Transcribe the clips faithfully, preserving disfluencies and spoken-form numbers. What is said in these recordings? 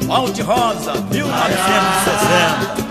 Monte Rosa, mil novecentos e sessenta.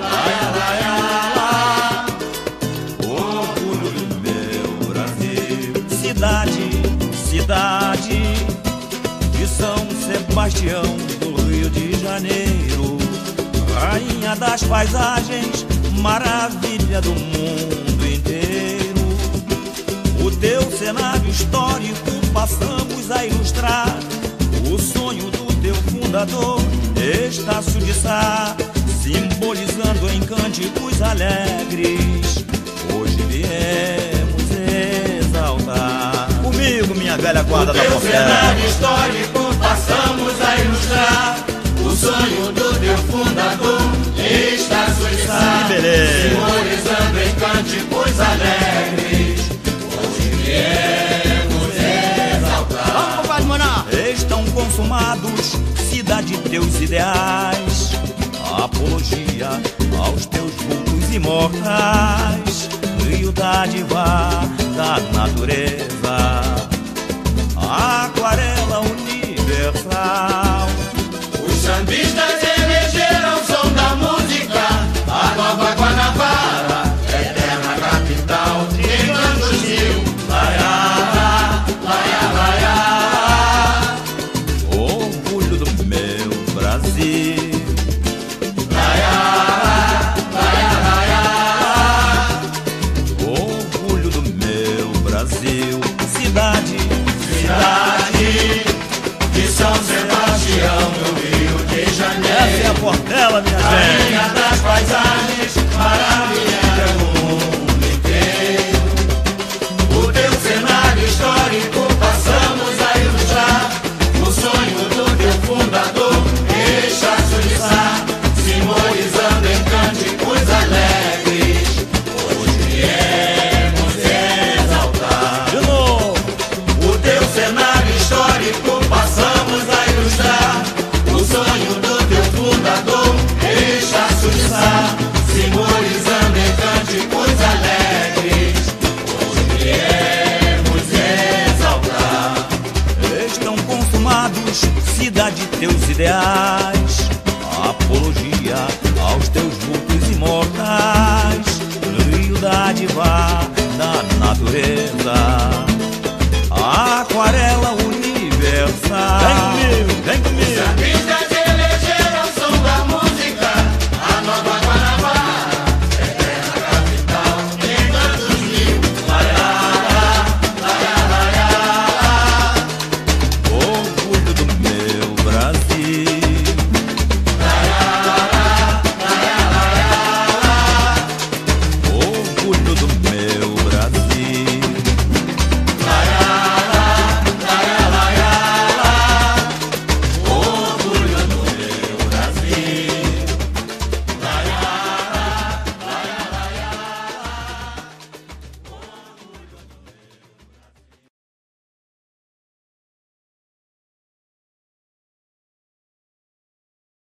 Orgulho do meu Brasil. Cidade, cidade de São Sebastião do Rio de Janeiro, rainha das paisagens, maravilha do mundo inteiro. O teu cenário histórico passamos a ilustrar, o sonho do teu fundador, Estácio de Sá, simbolizando em cânticos alegres. Hoje viemos exaltar. Comigo, minha velha guarda da Portela. O teu cenário histórico passamos a ilustrar, o sonho do teu fundador, Estácio de Sá, simbolizando em cânticos alegres. Hoje viemos exaltar. Vamos, Maná! Estão consumados, cidade, teus ideais, apologia aos teus vultos imortais, rio dádiva da natureza, aquarela universal. Os sambistas elegeram o som da música, a Nova Guanabara, eterna capital, trilhando os rios, laiá, laiá, laiá. Orgulho do meu Brasil. Laiá, laiá, laiá. Orgulho do meu Brasil. Cidade, cidade de São Sebastião do Rio de Janeiro. Essa é a Portela, minha gente. Rainha das paisagens, maravilha do mundo inteiro. O teu cenário histórico passamos a ilustrar, o sonho do teu fundador, Estácio de Sá, simbolizando em cânticos alegres. Hoje viemos exaltar. De novo. O teu cenário histórico passamos a ilustrar, o sonho do teu fundador, Estácio de Sá, simbolizando em cânticos alegres. Hoje viemos exaltar. Estão consumados, cidade, teus ideais, apologia aos teus vultos imortais, rio dádiva